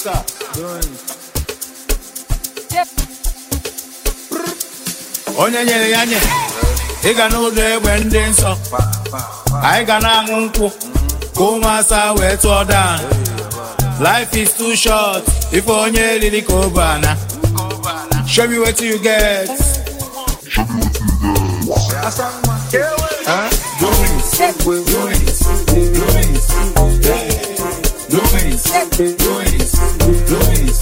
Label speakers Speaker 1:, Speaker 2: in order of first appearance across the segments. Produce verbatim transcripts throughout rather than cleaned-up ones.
Speaker 1: Oscar, onye nyere ya nye ị ga n'ụlọ egbe ndị nsọ anyị ga na-aṅụ nkwụ ka ụmụasa wee tụọ down. Life is too short if onye eriri ka o bana. Show me what you get. Huh? Doings, doings, doings, doings, doings, doings, doings,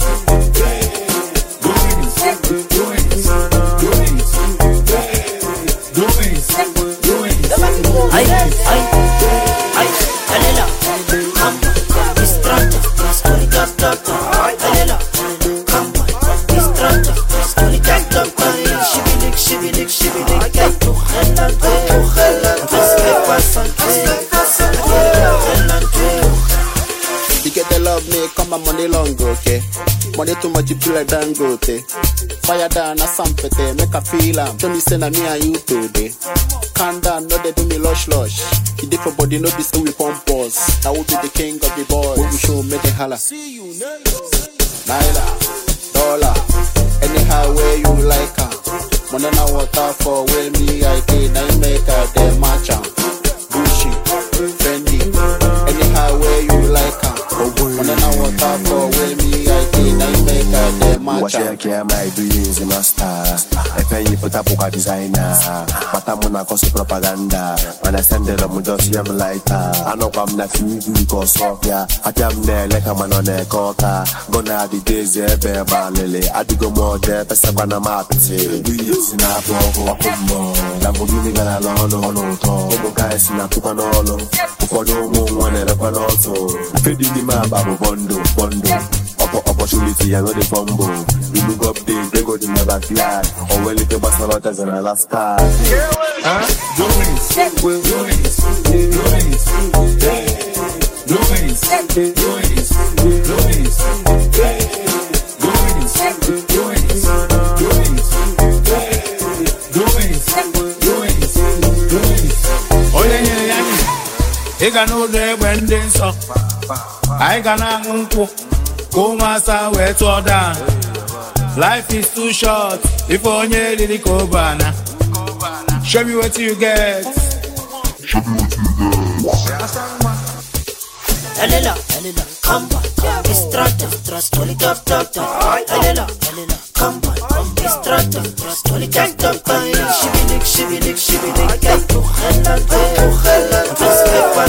Speaker 1: doings.
Speaker 2: Ay, ay, ay, alela, kamba, distrata, skoli tap tap tap, alela, kamba, distrata, skoli tap tap tap, shibilik, shibilik, shibilik, ay, tujelante, tujelante, aspe pasante, tujelante.
Speaker 3: You get the love me, come my money long, okay? Money too much, you feel like Dangote. Fire down a sampete, make a feel am. Tell me say na me and you today. Calm down, no they do me lush lush. You different body, no be say we pump us. I will be the king of the boys. When we show, make it holla. See you next. Naira, dollar, anyhow where you like am. Money na water for where me I can. Now you make a damn match am. Gucci, Fendi, anyhow where you like am. Money na water for where me I can. Now you make a damn match am.
Speaker 4: Watch out, my dreams in a star. If I put up a designer, but I'm gonna cause propaganda. When I send it, I'm just young lighter. I know I'm not you because of ya. I am there like a man on a coca. Gonna have the days there, bear ballet. I do go more there, but I'm gonna map it. We use in a block of more. Lamborghini got a long, no, no, no. Guys in a tupanolo. For no one and a panoto. Feeding the map, I'm a bondo, bondo. Opportunity, I know the fumble. You look up there, they go to my backyard. Or well, it's a basalotas and a last card.
Speaker 1: Huh? Doings, doings, doings, doings, doings, doings, doings, doings, doings, doings. Onye nyere ya nye ị ga n'ụlọ egbe ndị nsọ anyị ga na-aṅụ nkwụ ka ụmụasa wee tụọ down. Life is too short if onye eriri ka o bana. Show me what you get.
Speaker 2: Alela, alela, kamba, distrata, skoli tap tap tap, alela, alela, kamba, distrata, skoli tap tap tap, shibilik, shibilik, shibilik, ay, tujelante, tujelante, aspe